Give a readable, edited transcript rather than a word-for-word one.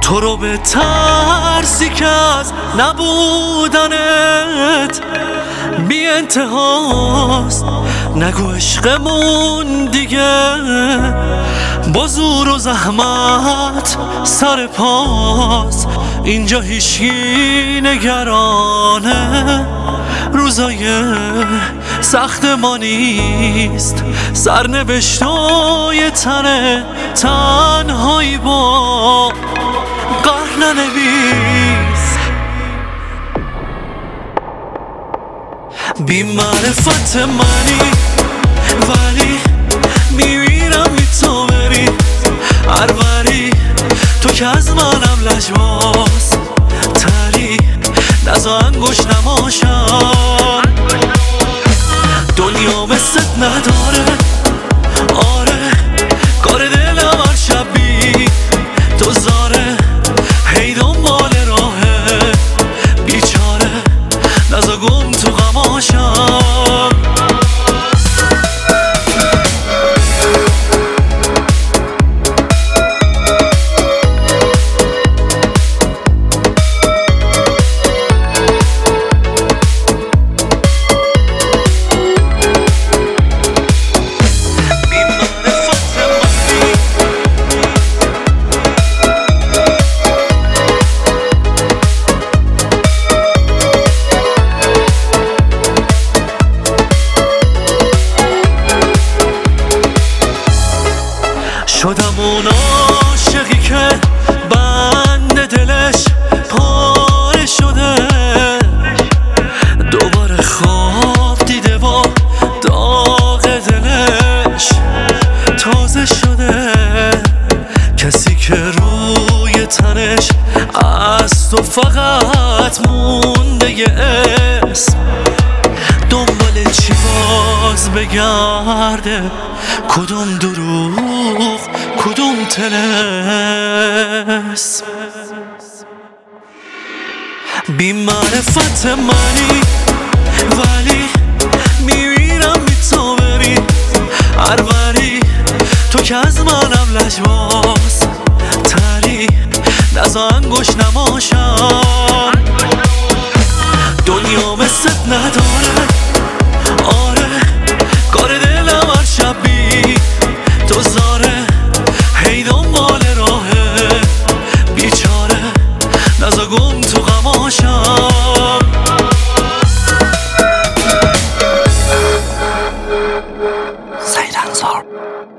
تو رو به ترسی که از نبودنت بی انتهاست. نگو عشقمون دیگه با زور و زحمت سر پاست. اینجا هیچکی نگرانه روزای سخت ما نیست. سرنوشتای تنهایی با قهر ننویس. بی معرفت منی ولی میمیرم بی تو بری هر وری. تو که از منم لجباز تری نزا انگوش نماشم. دنیا مثلت نداره آره کار دلم هر شب بی تو زاره. هی دنبال راهه بیچاره نزا گم تو غماشم. شدم اون عاشقی که بند دلش پاره شده. دوباره خواب دیده و داغ دلش تازه شده. کسی که روی تنش از تو فقط مونده یه اسم. دنبال چی باز بگرده کدوم دروغ کدوم طلسم. بی معرفت منی ولی میمیرم بی تو بری هر وری. تو که از منم لجباز تری نزا انگوش نماشم. دنیا مثلت نداره آره کار دلم هر شب بی تو زاره. هی دنبال راهه بیچاره نزا گم تو غماشم. سید انصار